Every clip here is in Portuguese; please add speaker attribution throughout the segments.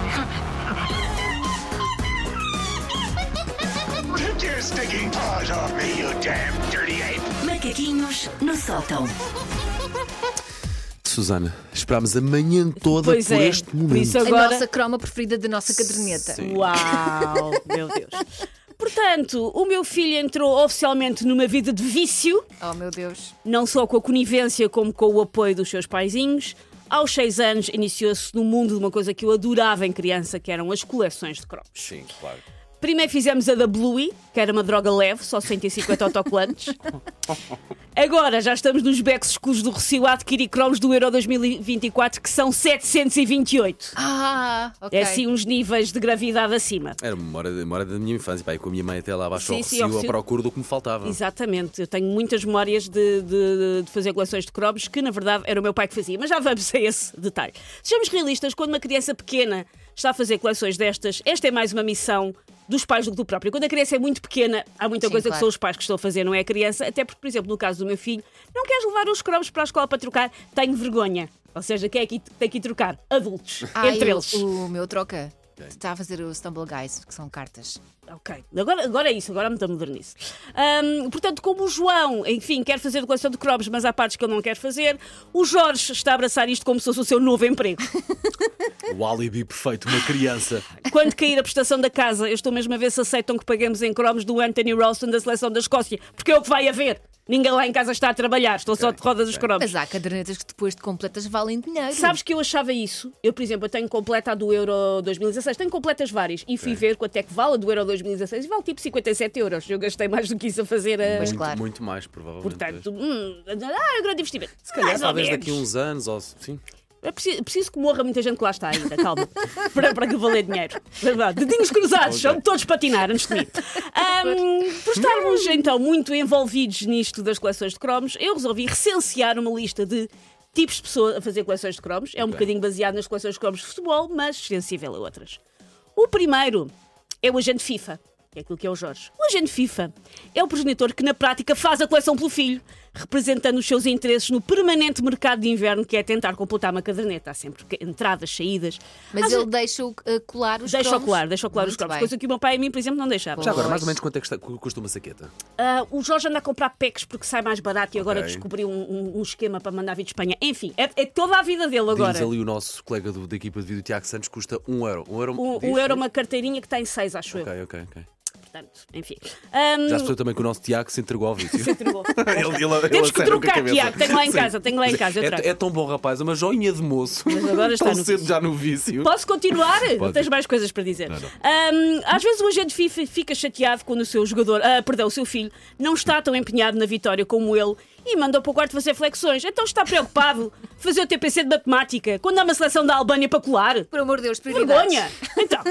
Speaker 1: Take your stinking paws off me, you damn dirty ape!
Speaker 2: Macaquinhos no sótão.
Speaker 3: Susana, esperámos a manhã toda
Speaker 4: Pois
Speaker 3: por
Speaker 4: é,
Speaker 3: este
Speaker 4: por
Speaker 3: momento.
Speaker 4: isso
Speaker 5: A
Speaker 4: agora...
Speaker 5: nossa croma preferida da nossa caderneta.
Speaker 4: Uau, meu Deus. Portanto, o meu filho entrou oficialmente numa vida de vício,
Speaker 5: Oh, meu Deus.
Speaker 4: não só com a conivência como com o apoio dos seus paizinhos. Aos 6 anos iniciou-se no mundo de uma coisa que eu adorava em criança, que eram as coleções de cromos.
Speaker 3: Sim, claro.
Speaker 4: Primeiro fizemos a da Bluey, que era uma droga leve, só 150 autocolantes. Agora já estamos nos becos escuros do Recio a adquirir cromos do Euro 2024, que são 728.
Speaker 5: Ah, ok.
Speaker 4: É assim uns níveis de gravidade acima.
Speaker 3: Era uma memória da minha infância. Pá, e com a minha mãe até lá abaixo ao
Speaker 4: Sim, ao
Speaker 3: Recio à
Speaker 4: Recio.
Speaker 3: procura do que me faltava.
Speaker 4: Exatamente, eu tenho muitas memórias de fazer coleções de cromos, que na verdade era o meu pai que fazia, mas já vamos a esse detalhe. Sejamos realistas, quando uma criança pequena está a fazer coleções destas, esta é mais uma missão dos pais do que do próprio. Quando a criança é muito pequena, há muita
Speaker 5: Sim,
Speaker 4: coisa
Speaker 5: claro.
Speaker 4: que são os pais que estão a fazer, não é a criança, até porque, por exemplo, no caso do meu filho, não queres levar os cromos para a escola para trocar, tenho vergonha. Ou seja, quem é que tem que ir trocar? Adultos, entre eles.
Speaker 5: O meu troca. Está a fazer o Stumble Guys, que são cartas.
Speaker 4: Ok, agora é isso, agora me está a modernice. Portanto, como o João, enfim, quer fazer coleção de cromos, mas há partes que ele não quer fazer, o Jorge está a abraçar isto como se fosse o seu novo emprego.
Speaker 3: O álibi perfeito, uma criança.
Speaker 4: Quando cair a prestação da casa, eu estou mesmo a ver se aceitam que paguemos em cromos do Anthony Ralston da seleção da Escócia, porque é o que vai haver. Ninguém lá em casa está a trabalhar, estou só de rodas dos cromos.
Speaker 5: Mas há cadernetas que depois de completas valem dinheiro.
Speaker 4: Sabes que eu achava isso? Eu, por exemplo, eu tenho completa a do Euro 2016, tenho completas várias e fui ver quanto é que vale a do Euro 2016 e vale tipo 57 euros. Eu gastei mais do que isso a fazer a...
Speaker 5: Mas
Speaker 3: Muito,
Speaker 5: claro.
Speaker 3: muito mais, provavelmente.
Speaker 4: Portanto, é um grande investimento.
Speaker 3: se calhar,
Speaker 4: Mais ou
Speaker 3: talvez
Speaker 4: menos.
Speaker 3: daqui a uns anos, ou sim.
Speaker 4: É preciso que morra muita gente que lá está ainda, calma. para que valer dinheiro. Verdade. Dedinhos cruzados, são todos patinar antes de mim. Por estarmos então muito envolvidos nisto das coleções de cromos, eu resolvi recensear uma lista de tipos de pessoas a fazer coleções de cromos. É um bocadinho baseado nas coleções de cromos de futebol, mas extensível a outras. O primeiro é o agente FIFA. Que é aquilo que é o Jorge. O agente FIFA é o progenitor que na prática faz a coleção pelo filho, representando os seus interesses no permanente mercado de inverno, que é tentar completar uma caderneta. Há sempre entradas, saídas.
Speaker 5: Mas ele deixa-o colar os
Speaker 4: Deixa-o
Speaker 5: cromos.
Speaker 4: colar os
Speaker 5: Muito
Speaker 4: cromos,
Speaker 5: bem.
Speaker 4: coisa que o meu pai a mim, por exemplo, não deixava.
Speaker 3: Já agora,
Speaker 5: Pois.
Speaker 3: mais ou menos quanto é que custa uma saqueta?
Speaker 4: O Jorge anda a comprar packs porque sai mais barato e agora
Speaker 3: Ok.
Speaker 4: descobriu um esquema para mandar vir de Espanha. Enfim, é toda a vida dele agora.
Speaker 3: Diz ali o nosso colega da equipa de vídeo, Tiago Santos, custa 1 euro. 1 euro,
Speaker 4: Um euro uma carteirinha que está em 6, acho eu.
Speaker 3: Ok.
Speaker 4: Portanto, enfim.
Speaker 3: Já se percebeu também que o nosso Tiago se entregou ao vício.
Speaker 4: Se entregou.
Speaker 3: Ele
Speaker 4: Temos que
Speaker 3: acelera com a
Speaker 4: trocar,
Speaker 3: cabeça.
Speaker 4: Tiago. Tenho lá em
Speaker 3: Sim.
Speaker 4: casa, eu trago.
Speaker 3: É tão bom, rapaz, uma joinha de moço.
Speaker 4: Mas agora está
Speaker 3: Tão
Speaker 4: no
Speaker 3: cedo já no vício.
Speaker 4: Posso continuar? Não
Speaker 3: Pode.
Speaker 4: tens mais coisas para dizer.
Speaker 3: Não.
Speaker 4: Às vezes o agente FIFA fica chateado quando o seu jogador, o seu filho, não está tão empenhado na vitória como ele e manda para o quarto fazer flexões. Então está preocupado fazer o TPC de matemática quando há uma seleção da Albânia para colar?
Speaker 5: Por amor de Deus, prioridades.
Speaker 4: Vergonha! Então,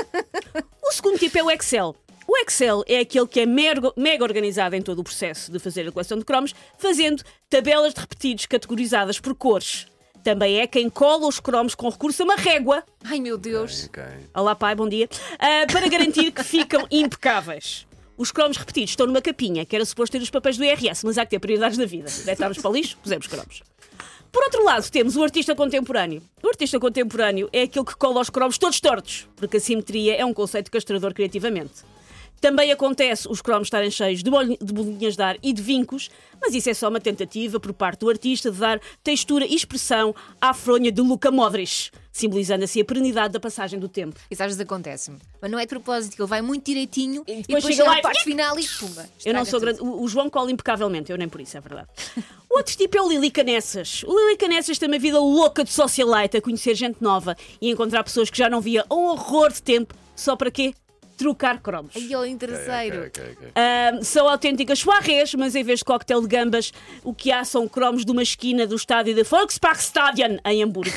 Speaker 4: o segundo tipo é o Excel. O Excel é aquele que é mega organizado em todo o processo de fazer a coleção de cromos, fazendo tabelas de repetidos categorizadas por cores. Também é quem cola os cromos com recurso a uma régua.
Speaker 5: Ai, meu Deus.
Speaker 3: Ok.
Speaker 4: Olá, pai, bom dia. Para garantir que ficam impecáveis. Os cromos repetidos estão numa capinha, que era suposto ter os papéis do IRS, mas há que ter prioridades na vida. Deitámos para o lixo, pusemos cromos. Por outro lado, temos o artista contemporâneo. O artista contemporâneo é aquele que cola os cromos todos tortos, porque a simetria é um conceito castrador criativamente. Também acontece os cromos estarem cheios de bolinhas de ar e de vincos, mas isso é só uma tentativa por parte do artista de dar textura e expressão à fronha de Luka Modric, simbolizando assim a perenidade da passagem do tempo.
Speaker 5: Isso às vezes acontece-me. Mas não é de propósito, que ele vai muito direitinho e
Speaker 4: depois
Speaker 5: depois
Speaker 4: chega
Speaker 5: chega
Speaker 4: lá
Speaker 5: à
Speaker 4: e-
Speaker 5: parte final e pumba.
Speaker 4: Eu não
Speaker 5: estraga
Speaker 4: sou
Speaker 5: tudo.
Speaker 4: grande. O João cola impecavelmente, eu nem por isso, é verdade. O outro tipo é o Lili Canessas. O Lili Canessas tem uma vida louca de socialite, a conhecer gente nova e encontrar pessoas que já não via há um horror de tempo. Só para quê? Trocar cromos.
Speaker 5: Ai, ó, interesseiro.
Speaker 3: Ok.
Speaker 4: São autênticas soirées, mas em vez de coquetel de gambas, o que há são cromos de uma esquina do estádio de Volksparkstadion, em Hamburgo.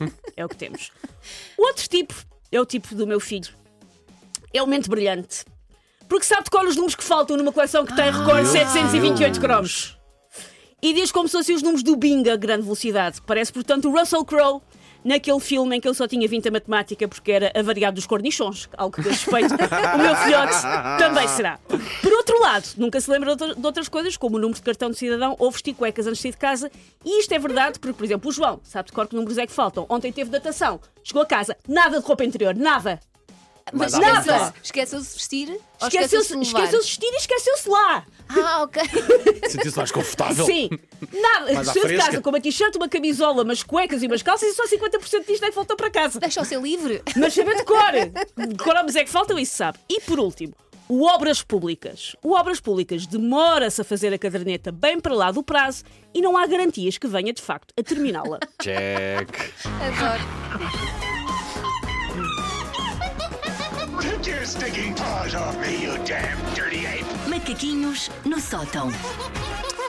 Speaker 4: É o que temos. O outro tipo é o tipo do meu filho. É o mente brilhante. Porque sabe de cor os números que faltam numa coleção que tem recorde de 728 cromos. E diz como se fossem os números do Bing a grande velocidade. Parece, portanto, o Russell Crowe naquele filme em que ele só tinha 20 a matemática porque era avariado dos cornichons, algo que diz respeito, o meu filhote também será. Por outro lado, nunca se lembra de outras coisas, como o número de cartão de cidadão ou vestir cuecas antes de sair de casa, e isto é verdade porque, por exemplo, o João, sabe de cor que números é que faltam? Ontem teve natação, chegou a casa, nada de roupa interior, nada.
Speaker 5: Mas
Speaker 4: nada!
Speaker 5: esqueceu-se de vestir? Ou
Speaker 4: Esqueceu-se de vestir e esqueceu-se lá.
Speaker 5: Ah, ok.
Speaker 3: Sentiu-se mais confortável.
Speaker 4: Sim, nada.
Speaker 3: Mais à
Speaker 4: Saiu de
Speaker 3: fresca.
Speaker 4: casa com uma t-shirt, uma camisola, umas cuecas e umas calças e só 50% disto é que faltou para casa.
Speaker 5: Deixa-o ser livre.
Speaker 4: Mas saber de cor. De cor mas é que faltam, isso sabe. E por último, o Obras Públicas. O Obras Públicas demora-se a fazer a caderneta bem para lá do prazo e não há garantias que venha de facto a terminá-la.
Speaker 3: Check.
Speaker 5: Adoro.
Speaker 1: Take your stinking paws off me, you damn dirty ape!
Speaker 2: Macaquinhos no sótão.